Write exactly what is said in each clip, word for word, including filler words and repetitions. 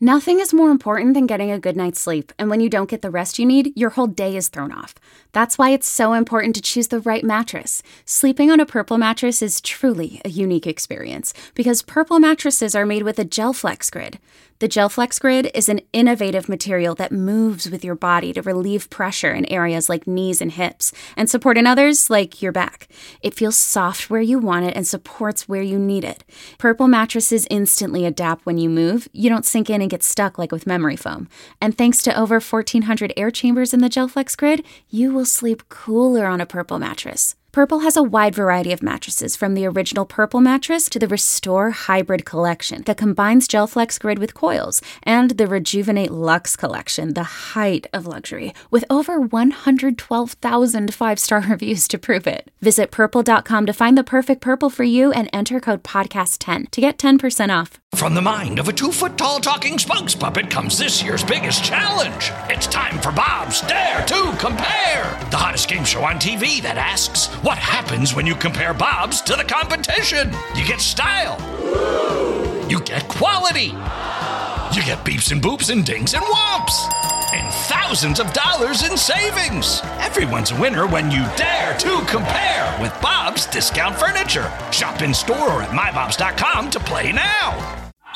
Nothing is more important than getting a good night's sleep, and when you don't get the rest you need, your whole day is thrown off. That's why it's so important to choose the right mattress. Sleeping on a Purple mattress is truly a unique experience, because Purple mattresses are made with a GelFlex Grid. The GelFlex Grid is an innovative material that moves with your body to relieve pressure in areas like knees and hips, and support in others like your back. It feels soft where you want it and supports where you need it. Purple mattresses instantly adapt when you move. You don't sink in and get stuck like with memory foam. And thanks to over fourteen hundred air chambers in the GelFlex Grid, you will sleep cooler on a Purple mattress. Purple has a wide variety of mattresses, from the original Purple mattress to the Restore Hybrid collection that combines GelFlex Grid with coils, and the Rejuvenate Luxe collection, the height of luxury, with over one hundred twelve thousand five-star reviews to prove it. Visit purple dot com to find the perfect Purple for you and enter code podcast ten to get ten percent off. From the mind of a two-foot-tall talking spokes puppet comes this year's biggest challenge. It's time for Bob's Dare to Compare, the hottest game show on T V that asks, what happens when you compare Bob's to the competition? You get style. You get quality. You get beeps and boops and dings and whomps. And thousands of dollars in savings. Everyone's a winner when you dare to compare with Bob's Discount Furniture. Shop in store or at my bobs dot com to play now.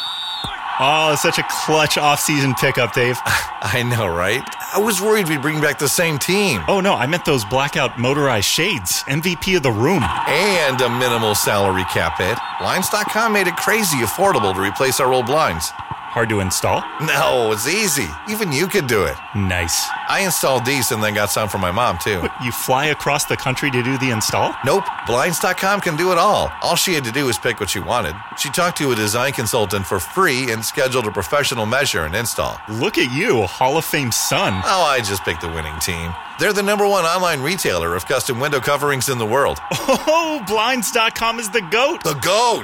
Oh, such a clutch off-season pickup, Dave. I know, right? I was worried we'd bring back the same team. Oh, no, I meant those blackout motorized shades. M V P of the room. And a minimal salary cap hit. Blinds dot com made it crazy affordable to replace our old blinds. Hard to install? No, it's easy. Even you could do it. Nice. I installed these and then got some for my mom, too. What, you fly across the country to do the install? Nope. Blinds dot com can do it all. All she had to do was pick what she wanted. She talked to a design consultant for free and scheduled a professional measure and install. Look at you, Hall of Fame son. Oh, I just picked the winning team. They're the number one online retailer of custom window coverings in the world. Oh, Blinds dot com is the GOAT. The GOAT!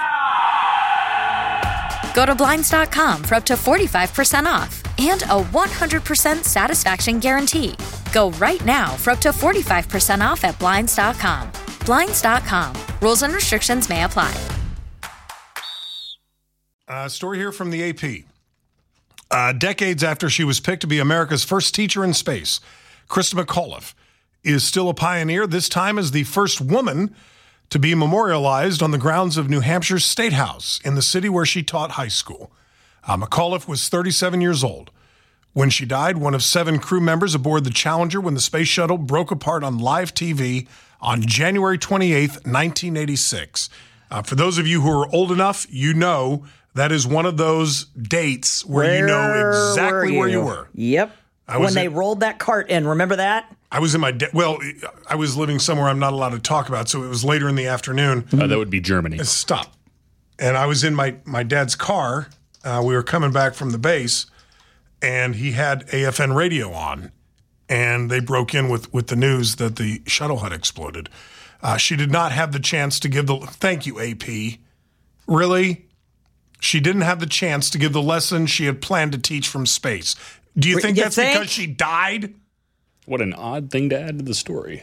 Go to Blinds dot com for up to forty-five percent off and a one hundred percent satisfaction guarantee. Go right now for up to forty-five percent off at Blinds dot com. Blinds dot com. Rules and restrictions may apply. A story here from the A P. Uh, decades after she was picked to be America's first teacher in space, Christa McAuliffe is still a pioneer, this time as the first woman to be memorialized on the grounds of New Hampshire's State House in the city where she taught high school. Uh, McAuliffe was thirty-seven years old when she died, one of seven crew members aboard the Challenger when the space shuttle broke apart on live T V on January twenty-eighth, nineteen eighty-six. Uh, for those of you who are old enough, you know that is one of those dates where, where you know exactly you? where you were. Yep. I when they in, rolled that cart in, remember that? I was in my, de- well, I was living somewhere I'm not allowed to talk about, so it was later in the afternoon. Uh, that would be Germany. Stop. And I was in my, my dad's car. Uh, we were coming back from the base, and he had A F N radio on, and they broke in with, with the news that the shuttle had exploded. Uh, she did not have the chance to give the, thank you, A P. Really? She didn't have the chance to give the lesson she had planned to teach from space. Do you think you that's think? because she died? What an odd thing to add to the story.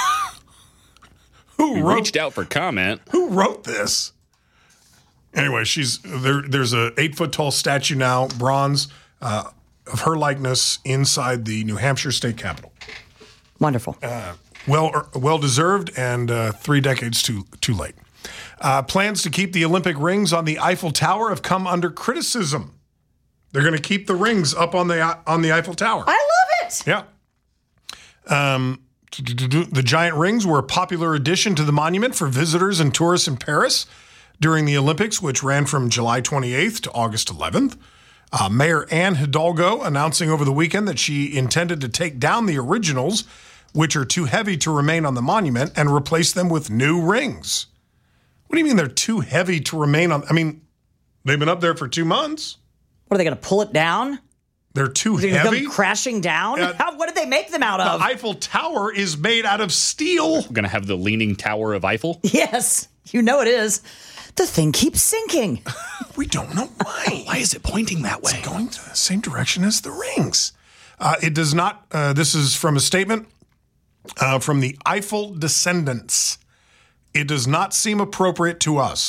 Who we wrote, reached out for comment. Who wrote this? Anyway, she's there. There's a eight foot tall statue now, bronze, uh, of her likeness inside the New Hampshire State Capitol. Wonderful. Uh, well, well deserved, and uh, three decades too too late. Uh, plans to keep the Olympic rings on the Eiffel Tower have come under criticism. They're going to keep the rings up on the on the Eiffel Tower. I love it. Yeah. Um, the giant rings were a popular addition to the monument for visitors and tourists in Paris during the Olympics, which ran from July twenty-eighth to August eleventh. Uh, Mayor Anne Hidalgo announcing over the weekend that she intended to take down the originals, which are too heavy to remain on the monument, and replace them with new rings. What do you mean they're too heavy to remain on? I mean, they've been up there for two months. What, are they going to pull it down? They're too They're heavy? Come crashing down? Uh, How, what did they make them out of? The Eiffel Tower is made out of steel. We're going to have the Leaning Tower of Eiffel? Yes, you know it is. The thing keeps sinking. We don't know why. Why is it pointing that way? It's going to the same direction as the rings. Uh, it does not, uh, this is from a statement uh, from the Eiffel descendants. It does not seem appropriate to us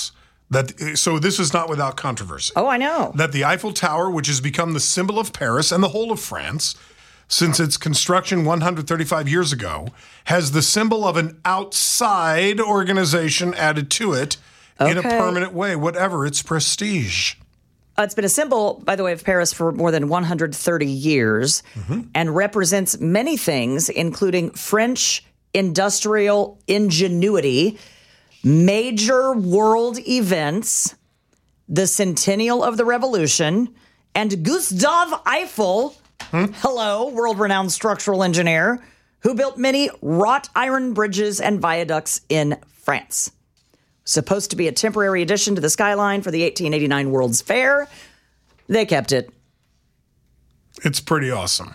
That so this is not without controversy. Oh, I know. That the Eiffel Tower, which has become the symbol of Paris and the whole of France since its construction one hundred thirty-five years ago, has the symbol of an outside organization added to it okay. in a permanent way, whatever its prestige. Uh, it's been a symbol, by the way, of Paris for more than one hundred thirty years mm-hmm. and represents many things, including French industrial ingenuity, major world events, the centennial of the revolution, and Gustave Eiffel, hmm? hello, world-renowned structural engineer, who built many wrought iron bridges and viaducts in France. Supposed to be a temporary addition to the skyline for the eighteen eighty-nine World's Fair. They kept it. It's pretty awesome.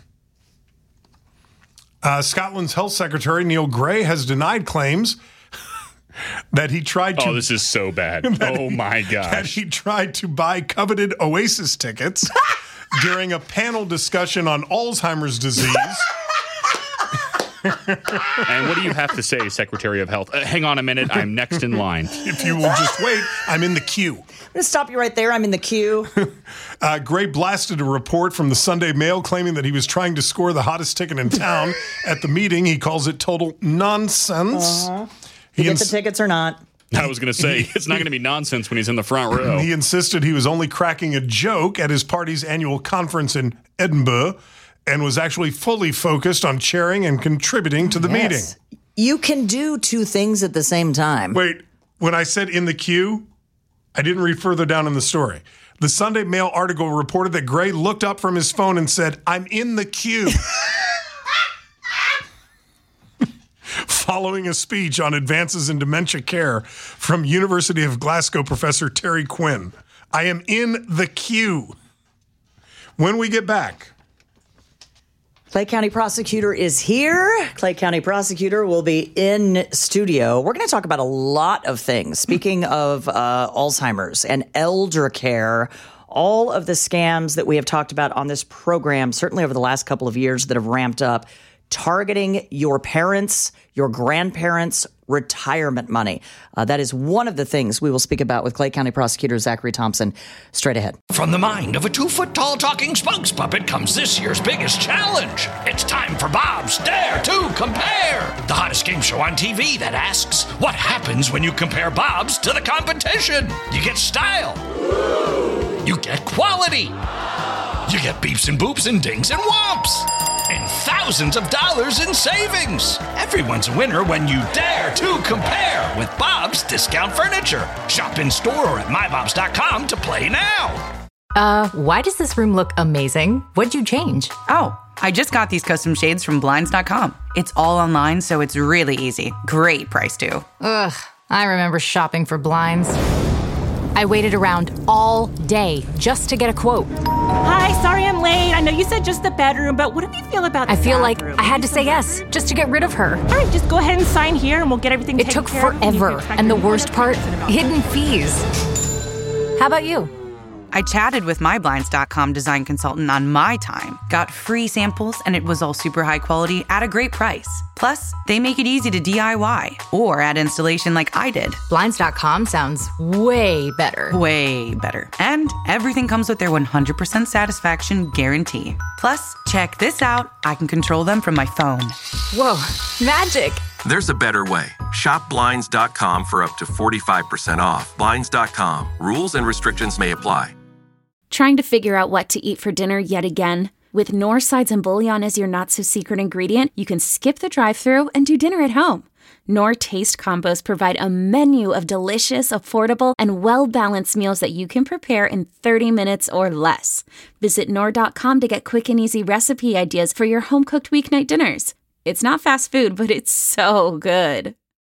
Uh, Scotland's Health Secretary, Neil Gray, has denied claims that he tried to... Oh, this is so bad. Oh, he, my gosh. That he tried to buy coveted Oasis tickets during a panel discussion on Alzheimer's disease. And what do you have to say, Secretary of Health? Uh, hang on a minute. I'm next in line. If you will just wait, I'm in the queue. I'm going to stop you right there. I'm in the queue. uh, Gray blasted a report from the Sunday Mail claiming that he was trying to score the hottest ticket in town at the meeting. He calls it total nonsense. Uh-huh. You get ins- the tickets or not? I was going to say, it's not going to be nonsense when he's in the front row. He insisted he was only cracking a joke at his party's annual conference in Edinburgh and was actually fully focused on chairing and contributing to the yes. meeting. You can do two things at the same time. Wait, when I said in the queue, I didn't read further down in the story. The Sunday Mail article reported that Gray looked up from his phone and said, "I'm in the queue." Following a speech on advances in dementia care from University of Glasgow professor Terry Quinn. I am in the queue. When we get back. Clay County Prosecutor is here. Clay County Prosecutor will be in studio. We're going to talk about a lot of things. Speaking of uh, Alzheimer's and elder care, all of the scams that we have talked about on this program, certainly over the last couple of years that have ramped up, targeting your parents, your grandparents' retirement money. Uh, that is one of the things we will speak about with Clay County Prosecutor Zachary Thompson straight ahead. From the mind of a two-foot-tall talking spokes puppet comes this year's biggest challenge. It's time for Bob's Dare to Compare, the hottest game show on T V that asks, what happens when you compare Bob's to the competition? You get style. You get quality. You get beeps and boops and dings and whomps. And thousands of dollars in savings. Everyone's a winner when you dare to compare with Bob's Discount Furniture. Shop in store or at my bobs dot com to play now. Uh, why does this room look amazing? What'd you change? Oh, I just got these custom shades from blinds dot com. It's all online, so it's really easy. Great price, too. Ugh, I remember shopping for blinds. I waited around all day just to get a quote. Hi, sorry I'm late. I know you said just the bedroom, but what do you feel about the I feel bathroom? like I had to say yes just to get rid of her. All right, just go ahead and sign here and we'll get everything it taken took care of. It took forever, and the worst part, hidden fees. How about you? I chatted with my blinds dot com design consultant on my time, got free samples, and it was all super high quality at a great price. Plus, they make it easy to D I Y or add installation like I did. blinds dot com sounds way better. Way better. And everything comes with their one hundred percent satisfaction guarantee. Plus, check this out. I can control them from my phone. Whoa, magic. There's a better way. Shop blinds dot com for up to forty-five percent off. blinds dot com. Rules and restrictions may apply. Trying to figure out what to eat for dinner yet again? With Knorr sides and bouillon as your not-so-secret ingredient, you can skip the drive-thru and do dinner at home. Knorr Taste Combos provide a menu of delicious, affordable, and well-balanced meals that you can prepare in thirty minutes or less. Visit Knorr dot com to get quick and easy recipe ideas for your home-cooked weeknight dinners. It's not fast food, but it's so good.